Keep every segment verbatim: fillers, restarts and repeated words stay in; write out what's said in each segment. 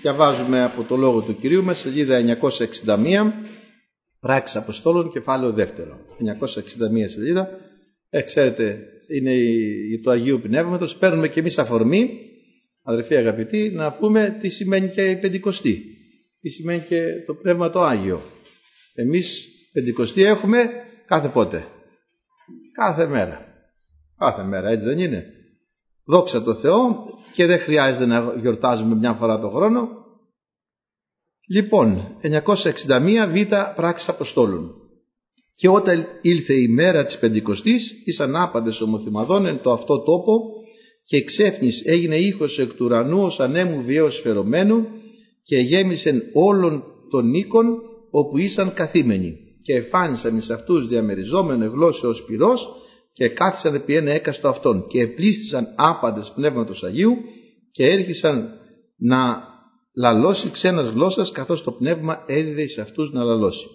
Διαβάζουμε από το Λόγο του Κυρίου μας, σελίδα εννιακόσια εξήντα μία, Πράξεις Αποστόλων, κεφάλαιο δεύτερο. εννιακόσια εξήντα μία σελίδα. Ε, ξέρετε, είναι η, του Αγίου Πνεύματος. Παίρνουμε και εμείς αφορμή, αδερφοί αγαπητοί, να πούμε τι σημαίνει και η Πεντηκοστή. Τι σημαίνει και το Πνεύμα το Άγιο. Εμείς Πεντηκοστή έχουμε κάθε πότε. Κάθε μέρα. Κάθε μέρα, έτσι δεν είναι? Δόξα τω Θεώ, και δεν χρειάζεται να γιορτάζουμε μια φορά το χρόνο. Λοιπόν, εννιακόσια εξήντα μία Β, Πράξεις Αποστόλων. Και όταν ήλθε η μέρα της Πεντηκοστής, ήσαν άπαντες ομοθυμαδών εν το αυτό τόπο, και εξέφνης έγινε ήχος εκ του ουρανού ως ανέμου βιαίως φερωμένου, και γέμισεν όλων των οίκων όπου ήσαν καθήμενοι. Και εφάνισαν εις αυτούς διαμεριζόμενο γλώσσεως πυρός, και κάθισαν επί ένα έκαστο αυτών, και επλήστησαν άπαντες Πνεύματος Αγίου, και έρχισαν να λαλώσει ξένας γλώσσας, καθώς το Πνεύμα έδιδε εις αυτούς να λαλώσει.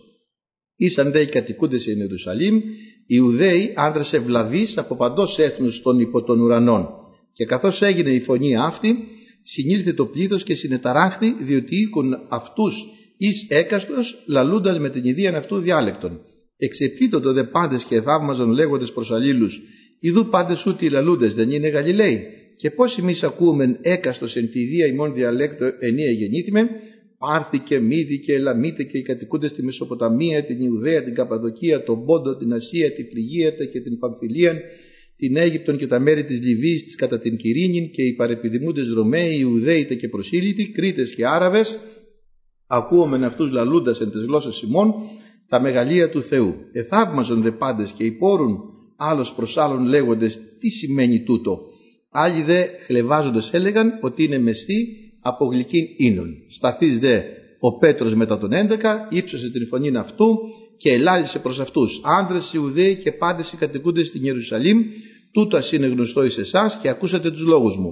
Ήσαν δε οι κατοικούντες εν Ιερουσαλήμ, Ιουδαίοι άνδρες ευλαβείς από παντός έθνους των υπό των ουρανών. Και καθώς έγινε η φωνή αυτή, συνήλθε το πλήθος και συνεταράχθη, διότι οίκουν αυτούς εις έκαστος, λαλούντας με την ιδίαν αυτού διάλεκτον. Εξεφύτωτο δε πάντες και θαύμαζον λέγοντες προς αλλήλους, ιδού πάντες ούτι λαλούντες δεν είναι Γαλιλαίοι? Και πώς εμείς ακούμεν έκαστος εν τη ιδία ημών διαλέκτο ενία γεννήθημεν, Πάρθη και Μύδη και Ελαμίτε και οι κατοικούντες στη Μεσοποταμία, την Ιουδαία, την Καπαδοκία, τον Πόντο, την Ασία, την Φρυγία και την Παμφιλία, την Αίγυπτον και τα μέρη της Λιβύης της κατά την Κυρίνην, και οι παρεπιδημούντες Ρωμαίοι, Ιουδαίοι και προσήλυτοι, Κρήτες και Άραβες, ακούομεν αυτούς λαλούντας εν τες γλώσσες ημών τα μεγαλεία του Θεού. Εθαύμαζον δε πάντες και υπόρουν άλλος προς άλλον λέγοντες, τι σημαίνει τούτο? Άλλοι δε χλεβάζοντες έλεγαν ότι είναι μεστή από γλυκήν ίνων. Σταθείς δε ο Πέτρος μετά τον έντεκα, ύψωσε την φωνήν αυτού και ελάλησε προς αυτούς, άνδρες Ιουδαίοι και πάντες οι κατοικούντες στην Ιερουσαλήμ, τούτο ας είναι γνωστό εις εσάς, και ακούσατε τους λόγους μου.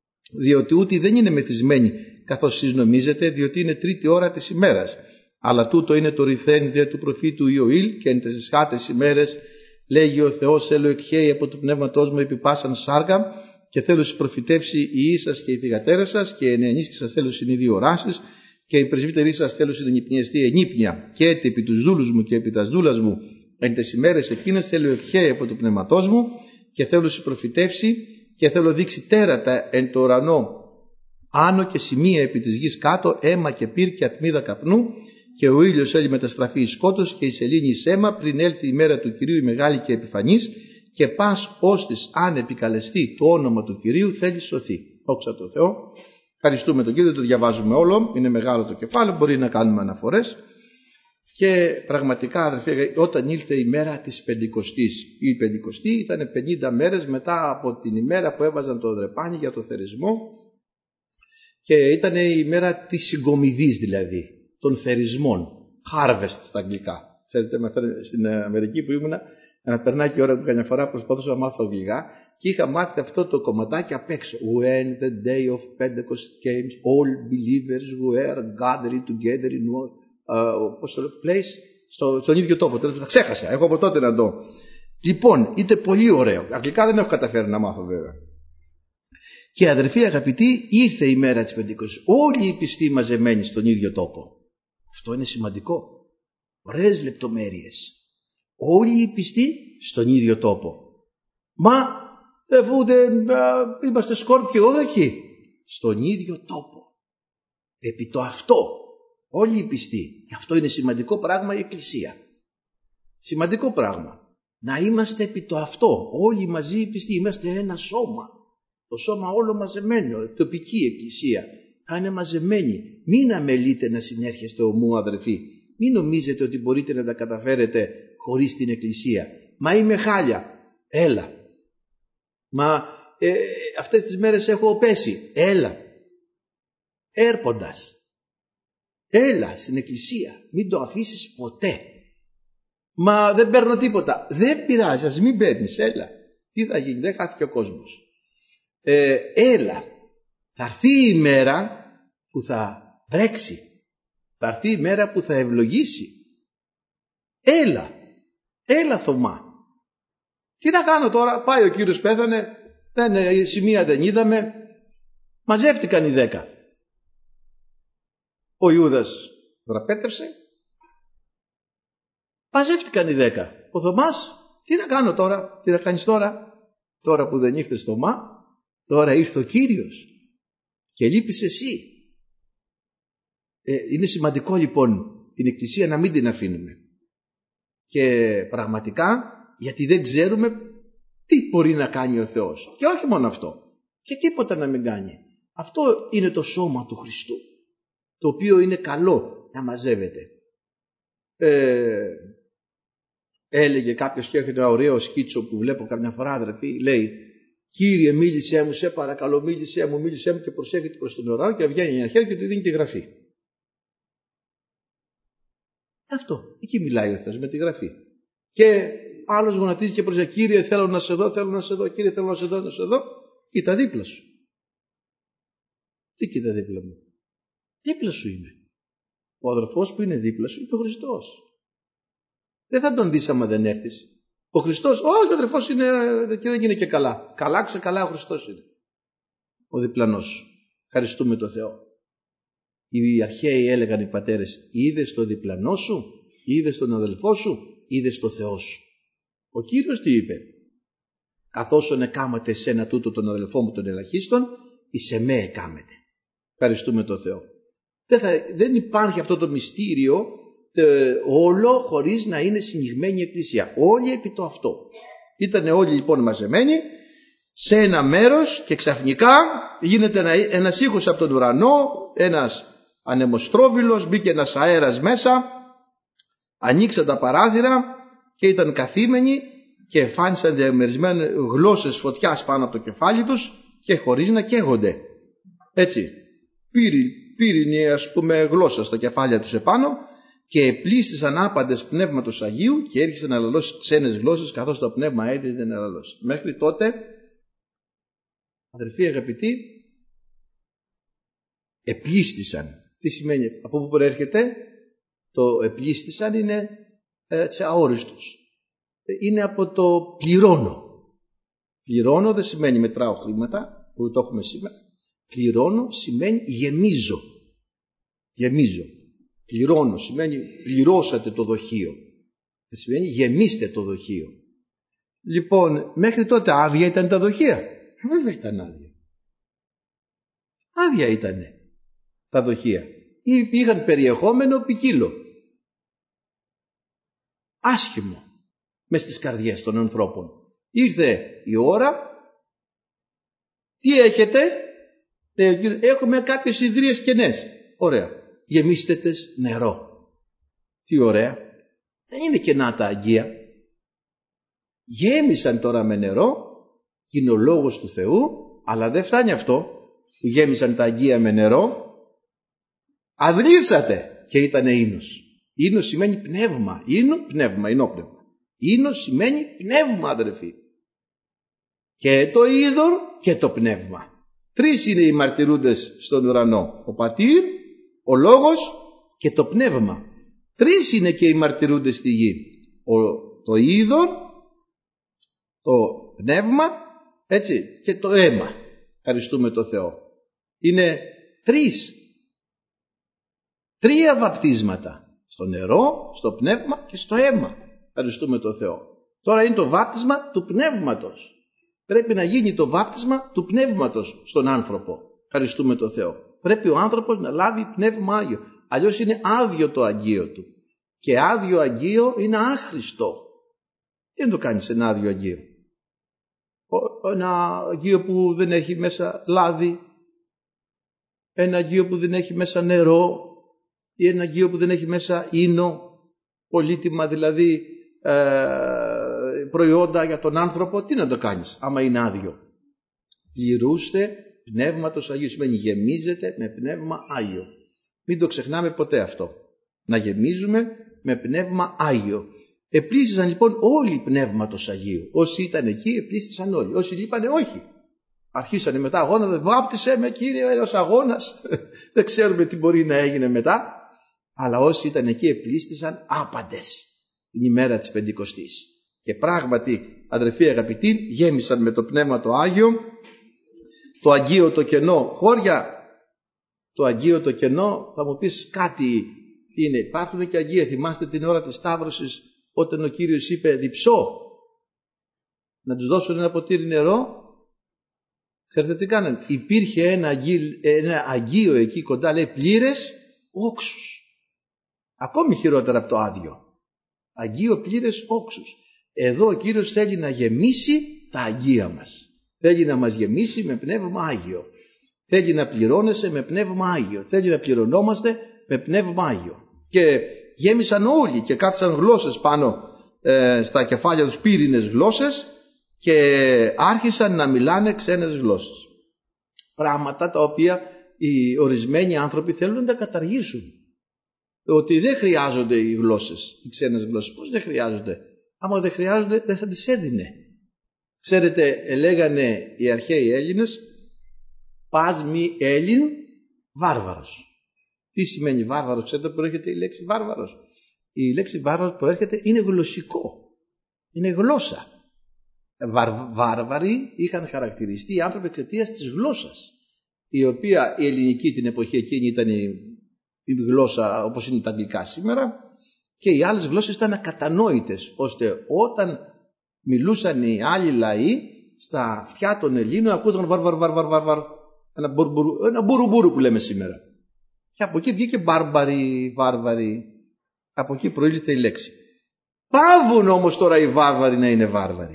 Διότι ούτι δεν είναι μεθυσμένοι καθώς εσείς νομίζετε, διότι είναι τρίτη ώρα της ημέρας. Αλλά τούτο είναι το ρηθέν δε του προφήτου Ιωήλ, και εν τες εσχάτες ημέρες λέγει ο Θεός, έλω εκχέει από το πνεύματός μου επί πάσαν σάργα, και θέλω να προφητεύσει η ίσας και η θυγατέρα σας, και εν ενίσχυ σας θέλω συνειδεί οράσεις, και οι πρεσβύτεροι σας θέλω συνυπνιαστεί ενύπνια, και έτι επί τους δούλους μου και επί τας δούλας μου εν τες ημέρες εκείνες θέλω εκχέει από το πνεύματός μου, και θέλω να προφητεύσει, και θέλω δείξει τέρατα εν το ουρανό άνω και σημεία επί της γης κάτω, αίμα και πυρ και ατμίδα καπνού, και ο ήλιος έλει μεταστραφεί εις σκότος και η σελήνη εις αίμα, πριν έλθει η μέρα του Κυρίου η μεγάλη και επιφανής, και πας ώστις αν επικαλεστεί το όνομα του Κυρίου θέλει σωθεί. Δόξα τω Θεώ. Ευχαριστούμε τον Κύριο, το διαβάζουμε όλο, είναι μεγάλο το κεφάλαιο, μπορεί να κάνουμε αναφορές. Και πραγματικά, αδερφοί, όταν ήλθε η μέρα της Πεντηκοστής, η Πεντηκοστή ήταν πενήντα μέρες μετά από την ημέρα που έβαζαν το δρεπάνι για το θερισμό, και ήταν η μέρα της συγκομιδής, δηλαδή των θερισμών, harvest στα αγγλικά. Ξέρετε, στην Αμερική που ήμουνα, να περνάει και η ώρα που καμιά φορά προσπαθούσα να μάθω αγγλικά, και είχα μάθει αυτό το κομματάκι απ' έξω. When the day of Pentecost came, all believers were gathered together in one uh, place, στο, στον ίδιο τόπο. Τώρα το ξέχασα, έχω από τότε να το. Λοιπόν, είναι πολύ ωραίο. Αγγλικά δεν έχω καταφέρει να μάθω βέβαια. Και αδερφοί αγαπητοί, ήρθε η μέρα της Πεντηκοστής. Όλοι οι πιστοί μαζεμένοι στον ίδιο τόπο. Αυτό είναι σημαντικό. Ωραίες λεπτομέρειες. Όλοι οι πιστοί στον ίδιο τόπο. Μα εφού δεν α, είμαστε σκορπιόδοχοι, στον ίδιο τόπο. Επί το αυτό. Όλοι οι πιστοί. Αυτό είναι σημαντικό πράγμα η Εκκλησία. Σημαντικό πράγμα. Να είμαστε επί το αυτό. Όλοι μαζί οι πιστοί. Είμαστε ένα σώμα. Το σώμα όλο μαζεμένο. Τοπική Εκκλησία. Θα είναι μαζεμένοι. Μην αμελείτε να συνέρχεστε ομού, αδερφοί. Μην νομίζετε ότι μπορείτε να τα καταφέρετε χωρίς την Εκκλησία. Μα είμαι χάλια. Έλα. Μα ε, αυτές τις μέρες έχω πέσει. Έλα. Έρποντας. Έλα στην Εκκλησία. Μην το αφήσεις ποτέ. Μα δεν παίρνω τίποτα. Δεν πειράζει. Ας μην παίρνεις. Έλα. Τι θα γίνει? Δεν χάθηκε ο κόσμος. Ε, έλα. Θα έρθει η μέρα που θα βρέξει. Θα έρθει η μέρα που θα ευλογήσει. Έλα. Έλα Θωμά. Τι να κάνω τώρα? Πάει ο Κύριος, πέθανε. Δεν, σημεία δεν είδαμε. Μαζεύτηκαν οι δέκα. Ο Ιούδας δραπέτευσε. Μαζεύτηκαν οι δέκα. Ο Θωμάς, τι να κάνω τώρα, τι να κάνεις τώρα, τώρα που δεν ήρθες Θωμά, τώρα ήρθε ο Κύριος και λείπεις εσύ. Ε, είναι σημαντικό λοιπόν την Εκκλησία να μην την αφήνουμε. Και πραγματικά, γιατί δεν ξέρουμε τι μπορεί να κάνει ο Θεός. Και όχι μόνο αυτό, και τίποτα να μην κάνει. Αυτό είναι το σώμα του Χριστού, το οποίο είναι καλό να μαζεύεται. Ε, έλεγε κάποιος, και έχει ένα ωραίο σκίτσο που βλέπω καμιά φορά, αδερφοί, λέει: Κύριε, μίλησέ μου, σε παρακαλώ, μίλησέ μου, μίλησέ μου, και προσέχετε προς τον ουρανό, και βγαίνει ένα χέρι και του δίνει τη γραφή. Αυτό, εκεί μιλάει ο Θεός, με τη γραφή. Και άλλος γονατίζει και προσέχει: Κύριε, θέλω να σε δω, θέλω να σε δω, Κύριε, θέλω να σε δω, να σε δω. Κοίτα δίπλα σου. Τι κοίτα δίπλα μου? Δίπλα σου είναι. Ο αδερφός που είναι δίπλα σου είναι ο Χριστός. Δεν θα τον δεις άμα δεν έρθεις. Ο Χριστός, όχι, ο αδερφός είναι και δεν είναι και καλά. Καλά, ξεκαλά, ο Χριστός είναι ο διπλανός σου. Ευχαριστούμε τον Θεό. Οι αρχαίοι έλεγαν οι πατέρες: είδες τον διπλανό σου, είδες τον αδελφό σου, είδες τον Θεό σου. Ο Κύριος τι είπε? Καθώς εκάματε εσένα τούτο τον αδελφό μου τον ελαχίστον, εις εμέ εκάμετε. Ευχαριστούμε τον Θεό. Δεν, θα, δεν υπάρχει αυτό το μυστήριο ε, όλο χωρίς να είναι συνηγμένη η Εκκλησία. Όλοι επί το αυτό. Ήτανε όλοι λοιπόν μαζεμένοι σε ένα μέρος και ξαφνικά γίνεται ένα, ένας ήχος από τον ουρανό, ένας ανεμοστρόβιλος, μπήκε ένας αέρας μέσα, ανοίξαν τα παράθυρα και ήταν καθήμενοι και εμφάνισαν διαμερισμένες γλώσσες φωτιάς πάνω από το κεφάλι τους και χωρίς να καίγονται. Έτσι, πύρινη ας πούμε γλώσσα στα κεφάλια τους επάνω και πλήστησαν άπαντες πνεύματος Αγίου και έρχισαν να λαλώσει ξένες γλώσσες καθώς το πνεύμα έτεινε να λαλώσει. Μέχρι τότε, αδερφοί αγαπητοί, επλήστησαν. Τι σημαίνει, από πού προέρχεται? Το επλήστησαν είναι έτσι αόριστος. Είναι από το πληρώνω. Πληρώνω δεν σημαίνει μετράω χρήματα, που το έχουμε σήμερα. Πληρώνω σημαίνει γεμίζω. Γεμίζω. Πληρώνω σημαίνει πληρώσατε το δοχείο. Δεν σημαίνει γεμίστε το δοχείο. Λοιπόν, μέχρι τότε άδεια ήταν τα δοχεία. Βέβαια ήταν άδεια. Άδεια ήτανε τα δοχεία. Είχαν περιεχόμενο ποικίλο. Άσχημο μες στις καρδιές των ανθρώπων. Ήρθε η ώρα. Τι έχετε? Έχουμε κάποιες ιδρύες κενές. Ωραία. Γεμίστε τες νερό. Τι ωραία. Δεν είναι κενά τα αγγεία. Γέμισαν τώρα με νερό και είναι ο λόγος του Θεού, αλλά δεν φτάνει αυτό που γέμισαν τα αγγεία με νερό. Αδρήσατε και ήταν ίνος. Ίνος σημαίνει πνεύμα. Ίνο, πνεύμα, ενόπνευμα. Ίνος σημαίνει πνεύμα, αδερφοί. Και το είδωρ και το πνεύμα. Τρεις είναι οι μαρτυρούντες στον ουρανό. Ο πατήρ, ο λόγος και το πνεύμα. Τρεις είναι και οι μαρτυρούντες στη γη. Ο, το είδωρ, το πνεύμα, έτσι, και το αίμα. Ευχαριστούμε το Θεό. Είναι τρεις. Τρία βαπτίσματα. Στο νερό, στο πνεύμα και στο αίμα. Ευχαριστούμε το Θεό. Τώρα είναι το βάπτισμα του πνεύματος. Πρέπει να γίνει το βάπτισμα του πνεύματος στον άνθρωπο. Ευχαριστούμε το Θεό. Πρέπει ο άνθρωπος να λάβει πνεύμα Άγιο. Αλλιώς είναι άδειο το αγγείο του. Και άδειο αγγείο είναι άχρηστο. Τι να το κάνεις ένα άδειο αγγείο? Ένα αγγείο που δεν έχει μέσα λάδι, ένα αγγείο που δεν έχει μέσα νερό, ή ένα αγγείο που δεν έχει μέσα ίνο, πολύτιμα δηλαδή ε, προϊόντα για τον άνθρωπο. Τι να το κάνεις άμα είναι άδειο? Πληρούστε πνεύματος Αγίου. Σημαίνει γεμίζετε με πνεύμα Άγιο. Μην το ξεχνάμε ποτέ αυτό. Να γεμίζουμε με πνεύμα Άγιο. Επλήστησαν λοιπόν όλοι πνεύματος Αγίου. Όσοι ήταν εκεί επλήστησαν όλοι. Όσοι λείπανε όχι. Αρχίσανε μετά αγώνα. Βάπτισε με Κύριε, ένας αγώνας. Δεν ξέρουμε τι μπορεί να έγινε μετά. Αλλά όσοι ήταν εκεί επλήστησαν άπαντες την ημέρα της Πεντηκοστής. Και πράγματι, αδερφοί αγαπητοί, γέμισαν με το πνεύμα το Άγιο, το Αγίο το κενό χώρια, το Αγίο το κενό, θα μου πεις κάτι είναι. Υπάρχουν και Αγία. Θυμάστε την ώρα της Σταύρωσης, όταν ο Κύριος είπε διψώ, να τους δώσουν ένα ποτήρι νερό. Ξέρετε τι κάνανε? Υπήρχε ένα αγίο, ένα αγίο εκεί κοντά, λέει, πλήρες όξους. Ακόμη χειρότερα από το άδειο. Αγίο πλήρες όξους. Εδώ ο Κύριος θέλει να γεμίσει τα αγία μας. Θέλει να μας γεμίσει με πνεύμα Άγιο. Θέλει να πληρώνεσαι με πνεύμα Άγιο. Θέλει να πληρωνόμαστε με πνεύμα Άγιο. Και γέμισαν όλοι και κάθισαν γλώσσες πάνω ε, στα κεφάλια τους, πύρινες γλώσσες, και άρχισαν να μιλάνε ξένες γλώσσες. Πράγματα τα οποία οι ορισμένοι άνθρωποι θέλουν να τα καταργήσουν. Ότι δεν χρειάζονται οι γλώσσες, οι ξένες γλώσσες. Πώς δεν χρειάζονται? Άμα δεν χρειάζονται, δεν θα τις έδινε. Ξέρετε, λέγανε οι αρχαίοι Έλληνες, πας μη Έλλην βάρβαρος. Τι σημαίνει βάρβαρος? Ξέρετε που προέρχεται η λέξη βάρβαρος? Η λέξη βάρβαρος προέρχεται, είναι γλωσσικό. Είναι γλώσσα. Βαρ, βάρβαροι είχαν χαρακτηριστεί οι άνθρωποι εξαιτίας της γλώσσας, η οποία η ελληνική την εποχή εκείνη ήταν η, η γλώσσα όπως είναι τα αγγλικά σήμερα, και οι άλλες γλώσσες ήταν ακατανόητες, ώστε όταν μιλούσαν οι άλλοι λαοί στα αυτιά των Ελλήνων ακούγονταν βαρ βαρ βαρ βαρ βαρ, βαρ ένα, μπουρμπουρου, ένα μπουρουμπουρου που λέμε σήμερα, και από εκεί βγήκε μπάρμπαροι, βάρβαροι, από εκεί προήλθε η λέξη. Πάβουν όμως τώρα οι βάρβαροι να είναι βάρβαροι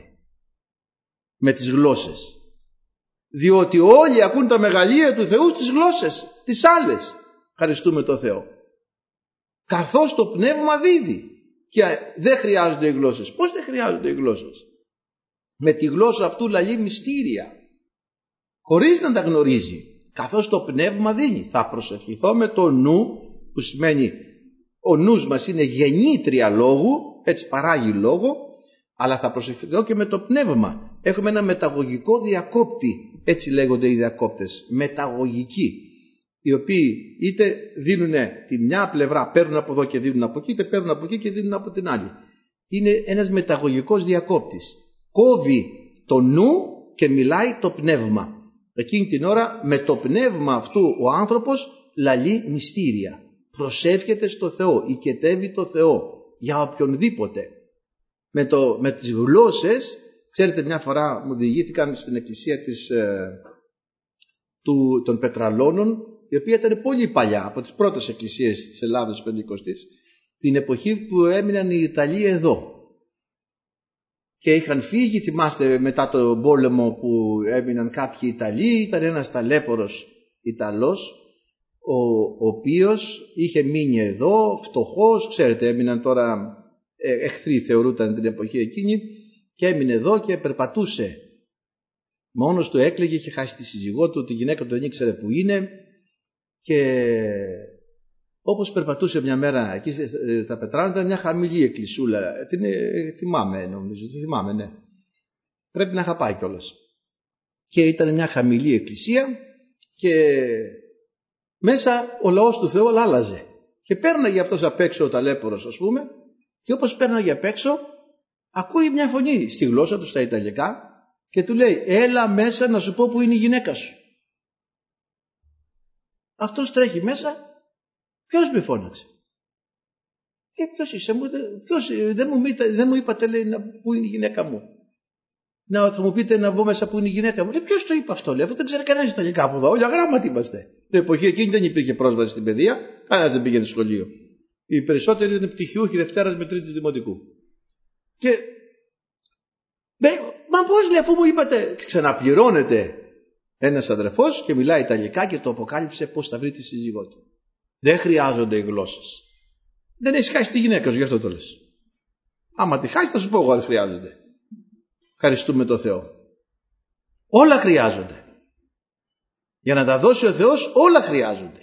με τις γλώσσες, διότι όλοι ακούν τα μεγαλεία του Θεού στις γλώσσες τις άλλες. Ευχαριστούμε το Θεό. Καθώς το πνεύμα δίδει, και δεν χρειάζονται οι γλώσσες. Πώς δεν χρειάζονται οι γλώσσες? Με τη γλώσσα αυτού λαλεί μυστήρια, χωρίς να τα γνωρίζει, καθώς το πνεύμα δίνει. Θα προσευχηθώ με το νου, που σημαίνει ο νους μας είναι γεννήτρια λόγου, έτσι παράγει λόγο, αλλά θα προσευχηθώ και με το πνεύμα. Έχουμε ένα μεταγωγικό διακόπτη, έτσι λέγονται οι διακόπτες, μεταγωγικοί, οι οποίοι είτε δίνουν τη μια πλευρά, παίρνουν από εδώ και δίνουν από εκεί, είτε παίρνουν από εκεί και δίνουν από την άλλη. Είναι ένας μεταγωγικός διακόπτης. Κόβει το νου και μιλάει το πνεύμα. Εκείνη την ώρα με το πνεύμα αυτού ο άνθρωπος λαλεί μυστήρια. Προσεύχεται στο Θεό, οικετεύει το Θεό για οποιονδήποτε. Με, το, με τις γλώσσες, ξέρετε, μια φορά μου διηγήθηκαν στην εκκλησία της, ε, του, των Πετραλώνων, η οποία ήταν πολύ παλιά, από τις πρώτες εκκλησίες της Ελλάδος Πεντηκοστής, την εποχή που έμειναν οι Ιταλοί εδώ. Και είχαν φύγει, θυμάστε, μετά τον πόλεμο που έμειναν κάποιοι Ιταλοί, ήταν ένας ταλέπορος Ιταλός, ο, ο οποίος είχε μείνει εδώ, φτωχός, ξέρετε, έμειναν τώρα εχθροί θεωρούταν την εποχή εκείνη, και έμεινε εδώ και περπατούσε. Μόνος του έκλαιγε, είχε χάσει τη σύζυγό του, τη γυναίκα του δεν ήξερε που είναι, και όπως περπατούσε μια μέρα εκεί στα Πετράλωνα, ήταν μια χαμηλή εκκλησούλα, την θυμάμαι νομίζω, τη θυμάμαι, ναι. Πρέπει να είχα πάει κιόλας. Και ήταν μια χαμηλή εκκλησία και μέσα ο λαός του Θεού άλλαζε. Και πέρναγε αυτός απ' έξω ο ταλέπορος, ας πούμε, και όπως πέρναγε απ' έξω, ακούει μια φωνή στη γλώσσα του, στα Ιταλικά, και του λέει, έλα μέσα να σου πω που είναι η γυναίκα σου. Αυτός τρέχει μέσα, ποιος με φώναξε? Και ποιος είσαι, ποιος, δεν, μου, δεν μου είπατε, λέει, που είναι η γυναίκα μου. Να, θα μου πείτε να μπω μέσα που είναι η γυναίκα μου. Λέει, ποιος το είπε αυτό? Λέει, δεν ξέρει κανένας Ιταλικά από εδώ, όλοι αγράμματοι είμαστε. Την εποχή εκείνη δεν υπήρχε πρόσβαση στην παιδεία, κανένας δεν πήγαινε στο σχολείο. Οι περισσότεροι ήταν πτυχιούχοι Δευτέρας με Τρίτης Δημοτικού. Και μα πώς, λέει, αφού μου είπατε? Ξαναπληρώνεται ένας αδερφός και μιλάει Ιταλικά και το αποκάλυψε πώς θα βρει τη σύζυγό του. Δεν χρειάζονται οι γλώσσες. Δεν έχεις χάσει τη γυναίκα σου, γι' αυτό το λες. Άμα τη χάσει θα σου πω εγώ αν χρειάζονται. Ευχαριστούμε το Θεό. Όλα χρειάζονται. Για να τα δώσει ο Θεός όλα χρειάζονται.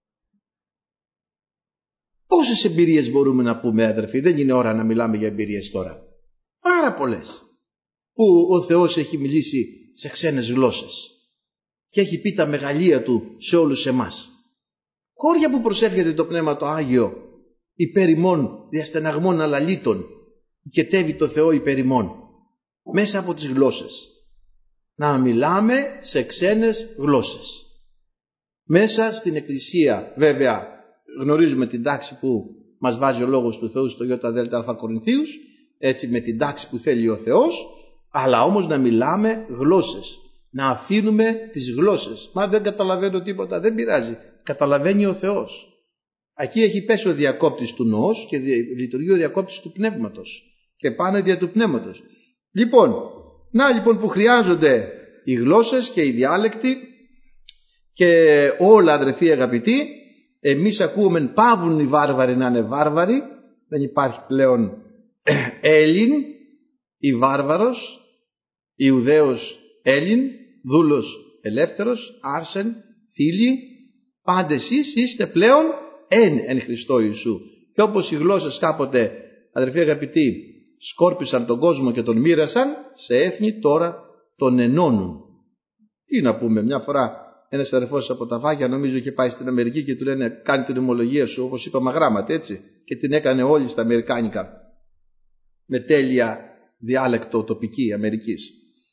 Πόσες εμπειρίες μπορούμε να πούμε, αδερφοί? Δεν είναι ώρα να μιλάμε για εμπειρίες τώρα. Πάρα πολλές. Που ο Θεός έχει μιλήσει σε ξένες γλώσσες και έχει πει τα μεγαλεία Του σε όλους εμάς. Χώρια που προσεύχεται το Πνεύμα το Άγιο υπέρ ημών διαστεναγμών αλαλήτων, οικετεύει το Θεό υπέρ ημών μέσα από τις γλώσσες. Να μιλάμε σε ξένες γλώσσες. Μέσα στην Εκκλησία, βέβαια, γνωρίζουμε την τάξη που μας βάζει ο Λόγος του Θεού στο ΙΔΑ Κορινθίους, έτσι, με την τάξη που θέλει ο Θεός, αλλά όμως να μιλάμε γλώσσες, να αφήνουμε τις γλώσσες. Μα δεν καταλαβαίνω τίποτα, δεν πειράζει, καταλαβαίνει ο Θεός. Εκεί έχει πέσει ο διακόπτης του νοός και λειτουργεί ο διακόπτης του πνεύματος και πάνε δια του πνεύματος. Λοιπόν, να λοιπόν που χρειάζονται οι γλώσσες και οι διάλεκτοι και όλα, αδερφοί αγαπητοί. Εμείς ακούμε παύουν οι βάρβαροι να είναι βάρβαροι, δεν υπάρχει πλέον Έλλην ή βάρβαρος, Ιουδαίος Έλλην, δούλος ελεύθερος, άρσεν, θήλοι, πάντες εσείς είστε πλέον εν εν Χριστώ Ιησού. Και όπως οι γλώσσες κάποτε, αδερφοί αγαπητοί, σκόρπισαν τον κόσμο και τον μοίρασαν, σε έθνη τώρα τον ενώνουν. Τι να πούμε, μια φορά ένας αδερφός από τα Βάγια, νομίζω, είχε πάει στην Αμερική και του λένε κάνει την ομολογία σου όπως είπαμε γράμματα, έτσι, και την έκανε όλοι στα αμερικάνικα με τέλεια διάλεκτο τοπική Αμερικής.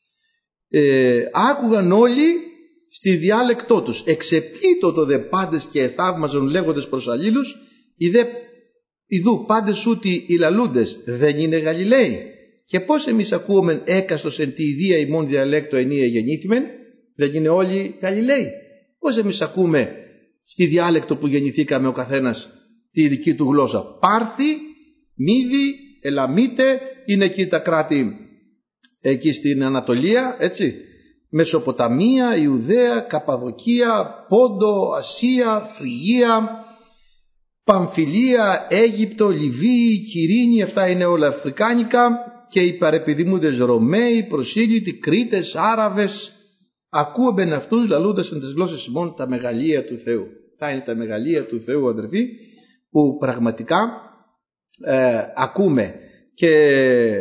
Ε, άκουγαν όλοι στη διάλεκτό τους, εξεπλήτωτο δε πάντες και θαύμαζον λέγοντες προς αλλήλους, ιδε, ιδού πάντες ούτι οι λαλούντες δεν είναι Γαλιλαίοι. Και πώς εμείς ακούμε έκαστος εν τη ιδία ημών διαλέκτο ενία γεννήθημεν, δεν είναι όλοι Γαλιλαίοι. Πώς εμείς ακούμε στη διάλεκτο που γεννηθήκαμε ο καθένας τη δική του γλώσσα? Πάρθη, Μίδη, Ελαμίτε, είναι εκεί τα κράτη εκεί στην Ανατολία, έτσι, Μεσοποταμία, Ιουδαία, Καπαδοκία, Πόντο, Ασία, Φρυγία, Παμφιλία, Αίγυπτο, Λιβύη, Κυρίνη, αυτά είναι όλα αφρικάνικα, και οι παρεπιδημούντες Ρωμαίοι, Προσήλυτοι, Κρήτες, Άραβες, ακούεμπεν αυτούς λαλούντας εν τις γλώσσες ημών τα μεγαλεία του Θεού. Τα είναι τα μεγαλεία του Θεού, αδερφοί, που πραγματικά ε, ακούμε και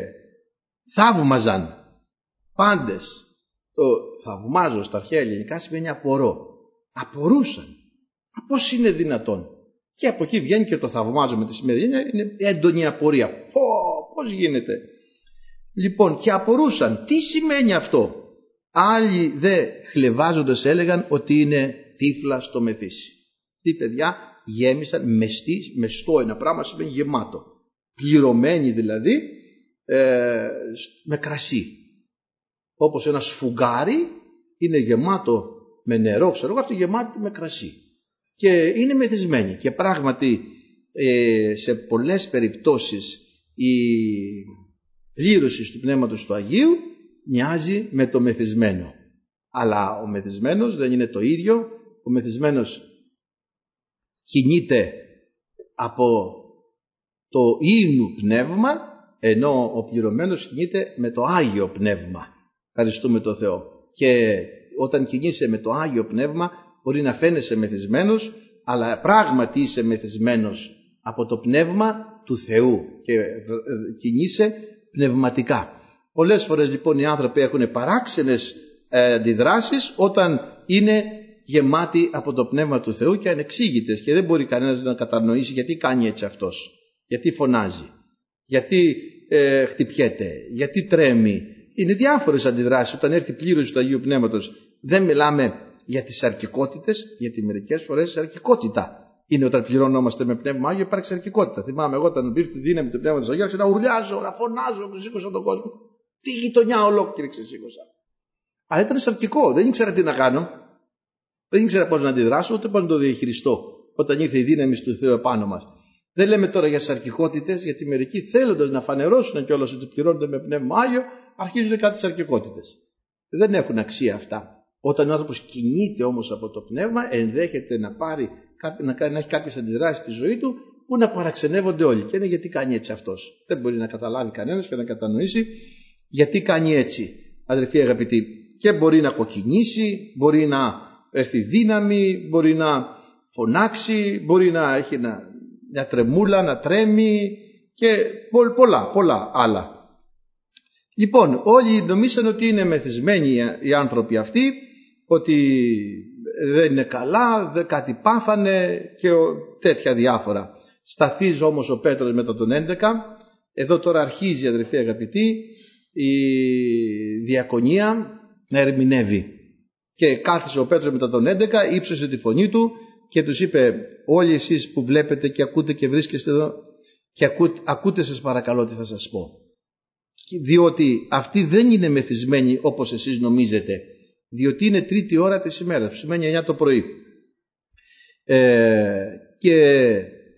θαύμαζαν πάντες. Το θαυμάζω στα αρχαία ελληνικά σημαίνει απορώ. Απορούσαν. Πώς είναι δυνατόν? Και από εκεί βγαίνει και το θαυμάζω με τη σημερινή, είναι έντονη απορία. Πω, πώς γίνεται? Λοιπόν, και απορούσαν. Τι σημαίνει αυτό? Άλλοι δε χλευάζοντας έλεγαν ότι είναι τύφλα στο μεθύσι. Τι παιδιά γέμισαν μεστή, μεστό ένα πράγμα σημαίνει γεμάτο. Πληρωμένοι δηλαδή ε, με κρασί. Όπως ένα σφουγγάρι είναι γεμάτο με νερό, ξέρω εγώ, αυτό γεμάτο με κρασί. Και είναι μεθυσμένοι. Και πράγματι ε, σε πολλές περιπτώσεις η πλήρωση του Πνεύματος του Αγίου μοιάζει με το μεθυσμένο. Αλλά ο μεθυσμένος δεν είναι το ίδιο. Ο μεθυσμένος κινείται από το ίχνου πνεύμα, ενώ ο πληρωμένος κινείται με το Άγιο Πνεύμα. Ευχαριστούμε τον Θεό. Και όταν κινείσαι με το Άγιο Πνεύμα μπορεί να φαίνεσαι μεθυσμένος, αλλά πράγματι είσαι μεθυσμένος από το Πνεύμα του Θεού και κινείσαι πνευματικά. Πολλές φορές λοιπόν οι άνθρωποι έχουν παράξενες αντιδράσεις όταν είναι γεμάτοι από το Πνεύμα του Θεού και ανεξήγητες, και δεν μπορεί κανένας να κατανοήσει γιατί κάνει έτσι αυτός, γιατί φωνάζει, γιατί ε, χτυπιέται, γιατί τρέμει. Είναι διάφορες αντιδράσεις όταν έρθει πλήρωση του Αγίου Πνεύματος. Δεν μιλάμε για τις σαρκικότητες, γιατί μερικές φορές η σαρκικότητα είναι όταν πληρωνόμαστε με Πνεύμα Άγιο, υπάρχει σαρκικότητα. Θυμάμαι εγώ όταν ήρθε η δύναμη του Πνεύματος Αγίου, άρχισα να ουρλιάζω, να φωνάζω, ξεσήκωσα τον κόσμο. Τι γειτονιά ολόκληρη ξεσήκωσα. Αλλά ήταν σαρκικό, δεν ήξερα τι να κάνω, δεν ήξερα πώς να αντιδράσω, ούτε πώς να το διαχειριστώ όταν ήρθε η δύναμη του Θεού επάνω μας. Δεν λέμε τώρα για σαρκικότητες, γιατί μερικοί θέλοντας να φανερώσουν κιόλας ότι πληρώνονται με Πνεύμα Άγιο, αρχίζουν κάτι σαρκικότητες. Δεν έχουν αξία αυτά. Όταν ο άνθρωπος κινείται όμως από το Πνεύμα, ενδέχεται να, πάρει, να, να έχει κάποιες αντιδράσεις στη ζωή του που να παραξενεύονται όλοι. Και είναι γιατί κάνει έτσι αυτός. Δεν μπορεί να καταλάβει κανένας και να κατανοήσει γιατί κάνει έτσι, αδελφοί αγαπητοί. Και μπορεί να κοκκινήσει, μπορεί να έρθει δύναμη, μπορεί να φωνάξει, μπορεί να έχει να, μια τρεμούλα, να τρέμει και πολλά, πολλά άλλα. Λοιπόν, όλοι νομίζαν ότι είναι μεθυσμένοι οι άνθρωποι αυτοί, ότι δεν είναι καλά, δεν κάτι πάθανε και τέτοια διάφορα. Σταθείς όμως ο Πέτρος μετά τον έντεκα, εδώ τώρα αρχίζει, αδελφοί αγαπητοί, η διακονία να ερμηνεύει. Και κάθισε ο Πέτρος μετά τον έντεκα, ύψωσε τη φωνή του και τους είπε: όλοι εσείς που βλέπετε και ακούτε και βρίσκεστε εδώ και ακούτε, ακούτε σας παρακαλώ τι θα σας πω. Διότι αυτοί δεν είναι μεθυσμένοι όπως εσείς νομίζετε, διότι είναι τρίτη ώρα της ημέρας, που σημαίνει εννιά το πρωί. Ε, και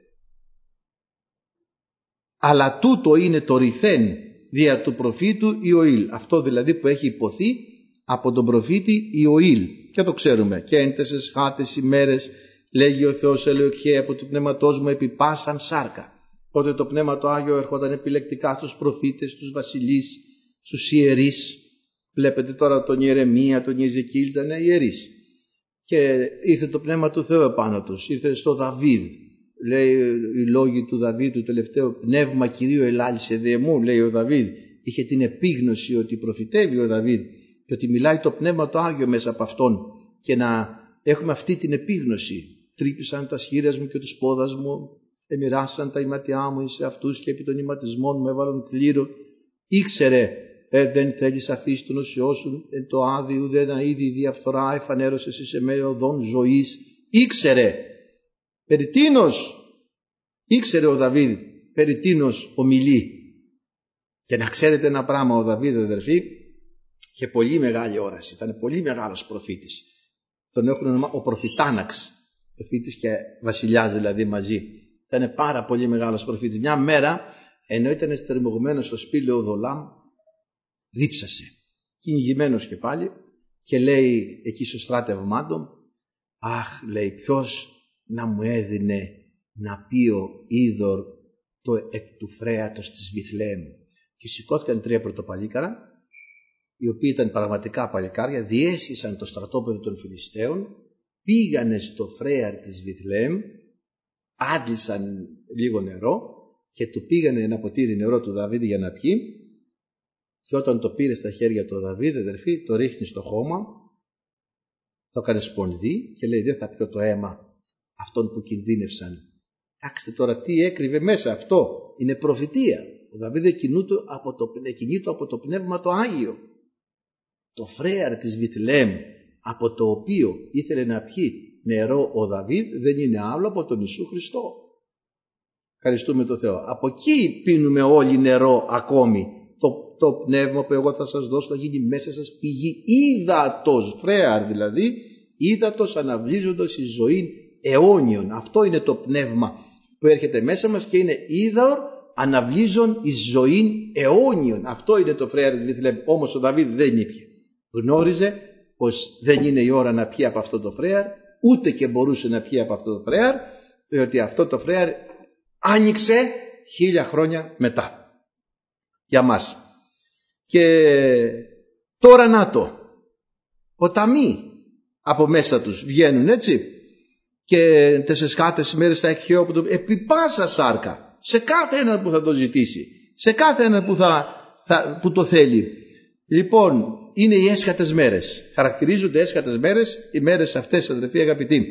αλλά τούτο είναι το ρηθέν δια του προφήτου Ιωήλ. Αυτό δηλαδή που έχει υποθεί από τον προφήτη Ιωήλ. Και το ξέρουμε. Και εν τέσσερις χάτες ημέρες λέγει ο Θεός ελεοχέ από του πνεύματός μου επιπάσαν σάρκα. Τότε το Πνεύμα το Άγιο ερχόταν επιλεκτικά στους προφήτες, στους βασιλείς, στους ιερείς. Βλέπετε τώρα τον Ιερεμία, τον Ιεζεκίλ, ήταν ιερείς. Και ήρθε το Πνεύμα του Θεού επάνω τους. Ήρθε στο Δαβίδ. Λέει οι λόγοι του Δαβίδ, του τελευταίου: πνεύμα Κυρίου ελάλησε δε μου, λέει ο Δαβίδ. Είχε την επίγνωση ότι προφητεύει ο Δαβίδ και ότι μιλάει το Πνεύμα το Άγιο μέσα από αυτόν, και να έχουμε αυτή την επίγνωση. Τρύπησαν τα σχήρας μου και τους πόδας μου, εμοιράσαν τα ηματιά μου σε αυτούς και επί των ηματισμών μου έβαλαν κλήρο. Ήξερε, ε, δεν θέλεις αφήσει τον οσιό σου, εν το άδει ουδέ να είδη διαφθορά εφανέρωσες εις εμέ οδόν ζωής. Ήξερε περί τίνος, ήξερε ο Δαβίδ περί τίνος ομιλεί. Και να ξέρετε ένα πράγμα, ο Δαβίδ, αδερφοί, είχε πολύ μεγάλη όραση, ήταν πολύ μεγάλος προφήτης. Τον έχουν ονομάσει ο προφητάναξ, προφήτης και βασιλιάς δηλαδή μαζί. Ήταν πάρα πολύ μεγάλος προφήτης. Μια μέρα, ενώ ήταν στερμωγμένος στο σπήλαιο Δολάμ, δίψασε, κυνηγημένος και πάλι, και λέει εκεί στο στράτευμά του: αχ, λέει, ποιος να μου έδινε να πει ο είδωρ το εκ του φρέατος της Βιθλεέμ. Και σηκώθηκαν τρία πρωτοπαλίκαρα, οι οποίοι ήταν πραγματικά παλικάρια, διέσχισαν το στρατόπεδο των Φιλιστέων, πήγανε στο φρέαρ της Βιθλεέμ, άντλησαν λίγο νερό και του πήγανε ένα ποτήρι νερό του Δαβίδ για να πιει, και όταν το πήρε στα χέρια του Δαβίδ, αδερφοί, το ρίχνει στο χώμα, το έκανε σπονδί και λέει: δεν θα πιω το αίμα αυτών που κινδύνευσαν. Κοιτάξτε τώρα τι έκρυβε μέσα, αυτό είναι προφητεία. Ο Δαβίδ εκκινείται από, από το Πνεύμα το Άγιο. Το φρέαρ της Βιθλεέμ, από το οποίο ήθελε να πιει νερό ο Δαβίδ, δεν είναι άλλο από τον Ιησού Χριστό. Ευχαριστούμε τον Θεό. Από εκεί πίνουμε όλοι νερό ακόμη. Το, το πνεύμα που εγώ θα σας δώσω θα γίνει μέσα σας πηγή ύδατος, φρέαρ δηλαδή, ύδατος αναβλύζοντος η ζωή αιώνιον. Αυτό είναι το πνεύμα που έρχεται μέσα μας και είναι ύδαορ αναβλύζον η ζωή αιώνιον. Αυτό είναι το φρέαρ της Βιθλεέμ. Όμως ο Δαβίδ δεν ήπιε. Γνώριζε πως δεν είναι η ώρα να πιει από αυτό το φρέαρ, ούτε και μπορούσε να πιει από αυτό το φρέαρ, διότι αυτό το φρέαρ άνοιξε χίλια χρόνια μετά για μας. Και τώρα να το, ποταμοί από μέσα τους βγαίνουν, έτσι, και τέσσερις χάτες ημέρες θα έχει από το, επί πάσα σάρκα, σε κάθε ένα που θα το ζητήσει, σε κάθε ένα που, θα, θα, που το θέλει. Λοιπόν, είναι οι έσχατες μέρες, χαρακτηρίζονται έσχατες μέρες, οι μέρες αυτές, αδερφοί αγαπητοί,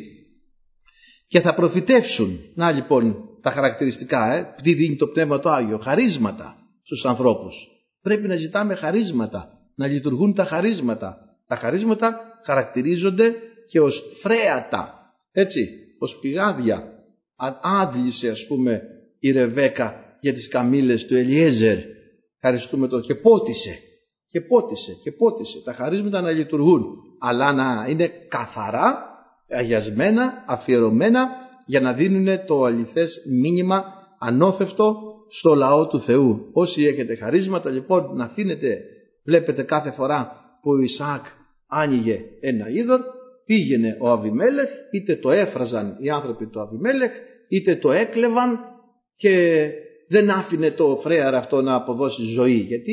και θα προφητεύσουν. Να λοιπόν τα χαρακτηριστικά, ε, τι δίνει το Πνεύμα το Άγιο: χαρίσματα στους ανθρώπους. Πρέπει να ζητάμε χαρίσματα, να λειτουργούν τα χαρίσματα. Τα χαρίσματα χαρακτηρίζονται και ως φρέατα, έτσι, ως πηγάδια. Άδλησε, ας πούμε, η Ρεβέκα για τις καμήλες του Ελιέζερ, ευχαριστούμε το, και πότισε και πότισε και πότισε. Τα χαρίσματα να λειτουργούν, αλλά να είναι καθαρά, αγιασμένα, αφιερωμένα, για να δίνουν το αληθές μήνυμα ανώθευτο στο λαό του Θεού. Όσοι έχετε χαρίσματα, λοιπόν, να αφήνετε, βλέπετε κάθε φορά που ο Ισαάκ άνοιγε ένα είδωρ, πήγαινε ο Αβιμέλεχ, είτε το έφραζαν οι άνθρωποι του Αβιμέλεχ, είτε το έκλεβαν, και δεν άφηνε το φρέαρ αυτό να αποδώσει ζωή, γιατί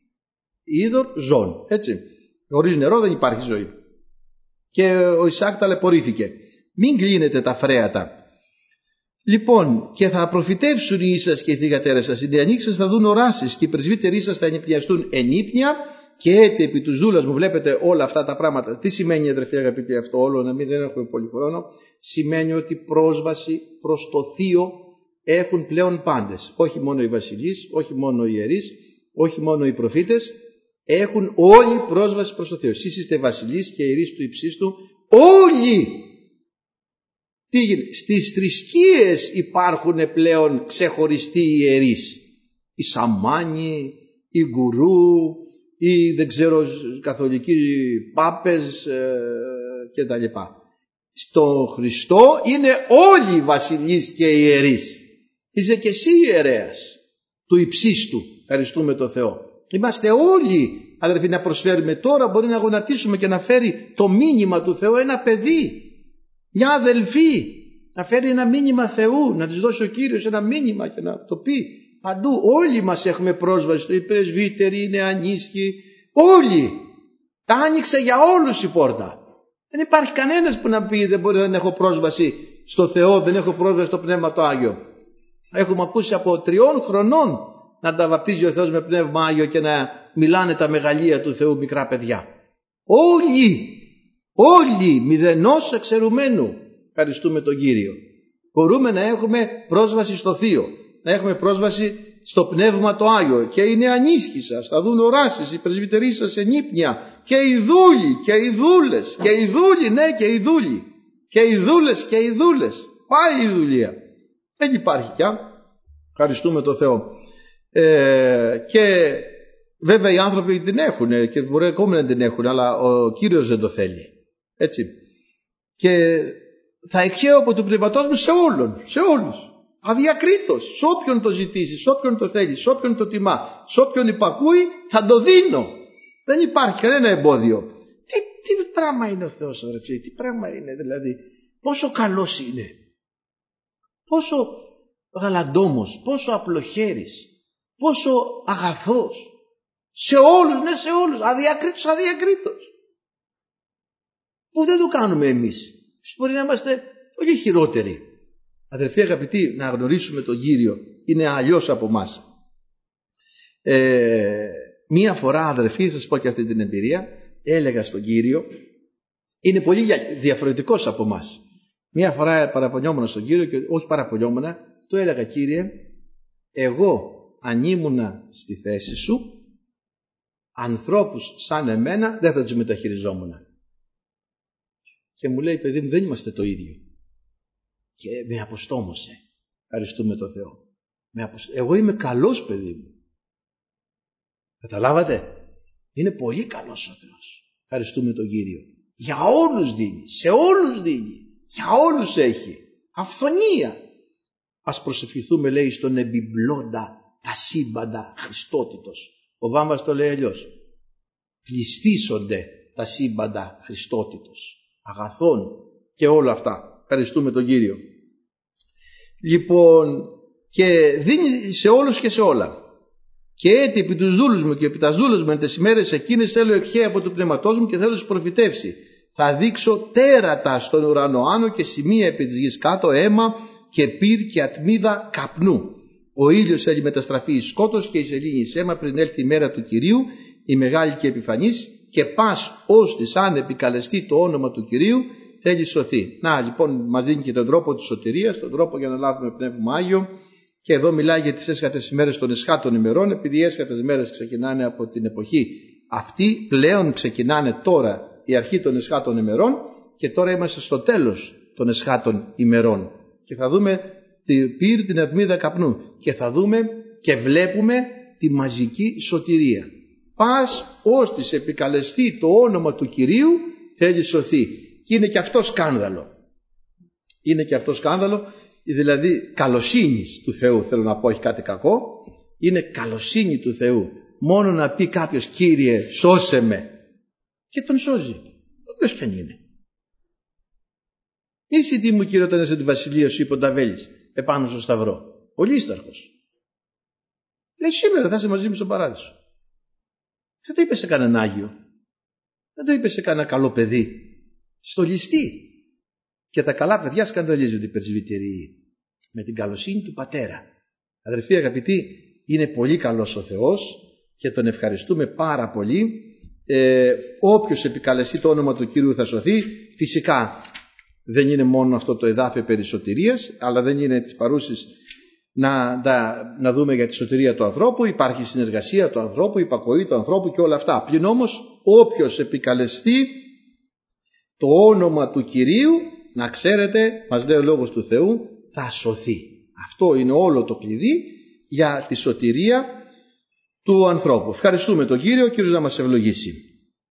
είδωρ ζών, έτσι, χωρίς νερό δεν υπάρχει ζωή. Και ο Ισαάκ ταλαιπωρήθηκε. Μην κλείνετε τα φρέατα. Λοιπόν, και θα προφητεύσουν οι ίσας και οι θυγατέρες σας, οι νεανίξεις σας θα δουν οράσεις και οι πρεσβύτεροι σας θα ενυπνιαστούν ενύπνια, και έτη επί τους δούλας μου. Βλέπετε όλα αυτά τα πράγματα. Τι σημαίνει, αδερφοί αγαπητοί, αυτό όλο, να μην δεν έχουμε πολύ χρόνο? Σημαίνει ότι πρόσβαση προς το Θείο έχουν πλέον πάντες. Όχι μόνο οι βασιλείς, όχι μόνο οι ιερείς, όχι μόνο οι προφήτες, Έχουν όλοι πρόσβαση προς το Θεό. Εσείς είστε βασιλείς και ιερείς του υψίστου. Όλοι. Τι γίνεται? Στις θρησκείες υπάρχουν πλέον ξεχωριστοί ιερείς. Οι σαμάνοι, οι γκουρού, οι δεν ξέρω καθολικοί πάπες ε, και τα λοιπά. Στο Χριστό είναι όλοι βασιλείς και ιερείς. Είσαι και εσύ ιερέας του υψίστου. Ευχαριστούμε τον Θεό. Είμαστε όλοι αδερφοί να προσφέρουμε. Τώρα μπορεί να γονατίσουμε και να φέρει το μήνυμα του Θεού ένα παιδί, μια αδελφή, να φέρει ένα μήνυμα Θεού, να της δώσει ο Κύριος ένα μήνυμα και να το πει παντού. Όλοι μας έχουμε πρόσβαση. Οι πρεσβύτεροι, είναι ανίσχυοι, όλοι. Τα άνοιξε για όλους η πόρτα. Δεν υπάρχει κανένας που να πει δεν, μπορεί, δεν έχω πρόσβαση στο Θεό, δεν έχω πρόσβαση στο Πνεύμα το Άγιο. Έχουμε ακούσει από τριών χρονών να τα βαπτίζει ο Θεός με Πνεύμα Άγιο και να μιλάνε τα μεγαλεία του Θεού μικρά παιδιά. Όλοι, όλοι μηδενός εξαιρουμένου. Ευχαριστούμε τον Κύριο. Μπορούμε να έχουμε πρόσβαση στο Θείο, να έχουμε πρόσβαση στο Πνεύμα το Άγιο, και οι νεανίσχοι σας θα δουν οράσεις, οι πρεσβυτεροί σας ενύπνια, και οι δούλοι και οι δούλες, και οι δούλοι, ναι, και οι δούλοι, και οι δούλες και οι δούλες. Πάει η δουλεία. Δεν υπάρχει πια. Ευχαριστούμε τον Θεό. Ε, και βέβαια οι άνθρωποι την έχουν και μπορεί ακόμα να την έχουν, αλλά ο Κύριος δεν το θέλει. Έτσι. Και θα εκχαίω από του πνευματός μου σε όλων, σε όλους. Αδιακρίτως, σε όποιον το ζητήσει, σε όποιον το θέλει, σε όποιον το τιμά, σε όποιον υπακούει, θα το δίνω. Δεν υπάρχει κανένα εμπόδιο. Τι, τι πράγμα είναι ο Θεός, αδερφοί, τι πράγμα είναι δηλαδή. Πόσο καλός είναι. Πόσο γαλαντόμος, πόσο απλοχέρης, πόσο αγαθός. Σε όλους, ναι, σε όλους, αδιακρίτως, αδιακρίτως. Που δεν το κάνουμε εμείς. Μπορεί να είμαστε πολύ χειρότεροι. Αδερφοί αγαπητοί, να γνωρίσουμε τον Κύριο είναι αλλιώς από εμάς. Ε, μία φορά, αδερφοί, σας πω και αυτή την εμπειρία, έλεγα στον Κύριο, είναι πολύ διαφορετικός από εμάς. Μία φορά παραπονιόμουν στον Κύριο, και όχι παραπονιόμουν, του έλεγα, Κύριε, εγώ αν ήμουνα στη θέση σου, ανθρώπους σαν εμένα δεν θα τους μεταχειριζόμουν. Και μου λέει, παιδί μου, δεν είμαστε το ίδιο. Και με αποστόμωσε. Ευχαριστούμε τον Θεό. Με αποσ... Εγώ είμαι καλός, παιδί μου. Καταλάβατε. Είναι πολύ καλός ο Θεός. Ευχαριστούμε τον Κύριο. Για όλους δίνει. Σε όλους δίνει. Για όλους έχει. Αυθονία. Ας προσευχηθούμε, λέει, στον εμπιμπλώντα τα σύμπαντα Χριστότητος. Ο Βάμβας το λέει αλλιώς. Πληστήσονται τα σύμπαντα Χριστότητος. Αγαθών και όλα αυτά. Ευχαριστούμε τον Κύριο. Λοιπόν, και δίνει σε όλους και σε όλα. Και έτσι επί τους δούλους μου και επί τας δούλες μου εν τες ημέρες εκείνες θέλω εκχέα από το πνεύματός μου και θέλω τους προφητεύσει. Θα δείξω τέρατα στον ουρανό άνω και σημεία επί της γης κάτω, αίμα και πυρ και ατμίδα καπνού. Ο ήλιος θέλει μεταστραφεί εις σκότος και η σελήνη εις αίμα πριν έλθει η μέρα του Κυρίου, η μεγάλη και επιφανής, και πας ώστις αν επικαλεστεί το όνομα του Κυρίου θέλει σωθεί. Να, λοιπόν, μας δίνει και τον τρόπο της σωτηρίας, τον τρόπο για να λάβουμε Πνεύμα Άγιο. Και εδώ μιλάει για τις έσχατες ημέρες των εσχάτων ημερών, επειδή οι έσχατες ημέρες ξεκινάνε από την εποχή αυτή, πλέον ξεκινάνε τώρα η αρχή των εσχάτων ημερών, και τώρα είμαστε στο τέλος των εσχάτων ημερών. Και θα δούμε τη πυρ, την ατμίδα καπνού, και θα δούμε και βλέπουμε τη μαζική σωτηρία. Πας ώστις επικαλεστεί το όνομα του Κυρίου θέλει σωθεί. Και είναι και αυτό σκάνδαλο. Είναι και αυτό σκάνδαλο, δηλαδή καλοσύνης του Θεού, θέλω να πω, όχι κάτι κακό. Είναι καλοσύνη του Θεού. Μόνο να πει κάποιος, Κύριε, σώσε με, και τον σώζει. Όποιος κι αν είναι. Είσαι τι μου, Κύριε, όταν είσαι στη βασιλεία σου, είπε ο Νταβέλης, επάνω στο σταυρό. Ολύσταρχος. Λέει, σήμερα θα είσαι μαζί μου στον παράδεισο. Δεν το είπε σε κανέναν Άγιο. Δεν το είπε σε κανένα καλό παιδί. Στο ληστή. Και τα καλά παιδιά σκανδαλίζονται οι πρεσβύτεροι με την καλοσύνη του πατέρα. Αδερφοί αγαπητοί, είναι πολύ καλός ο Θεός και τον ευχαριστούμε πάρα πολύ. Ε, όποιος επικαλεστεί το όνομα του Κύριου θα σωθεί. Φυσικά δεν είναι μόνο αυτό το εδάφιο περί σωτηρίας, αλλά δεν είναι της παρούσης να, να, να δούμε για τη σωτηρία του ανθρώπου, υπάρχει συνεργασία του ανθρώπου, υπακοή του ανθρώπου και όλα αυτά. Πλην όμως όποιος επικαλεστεί το όνομα του Κυρίου, να ξέρετε, μας λέει ο Λόγος του Θεού, θα σωθεί. Αυτό είναι όλο το κλειδί για τη σωτηρία του ανθρώπου. Ευχαριστούμε τον Κύριο, ο Κύριος να μας ευλογήσει.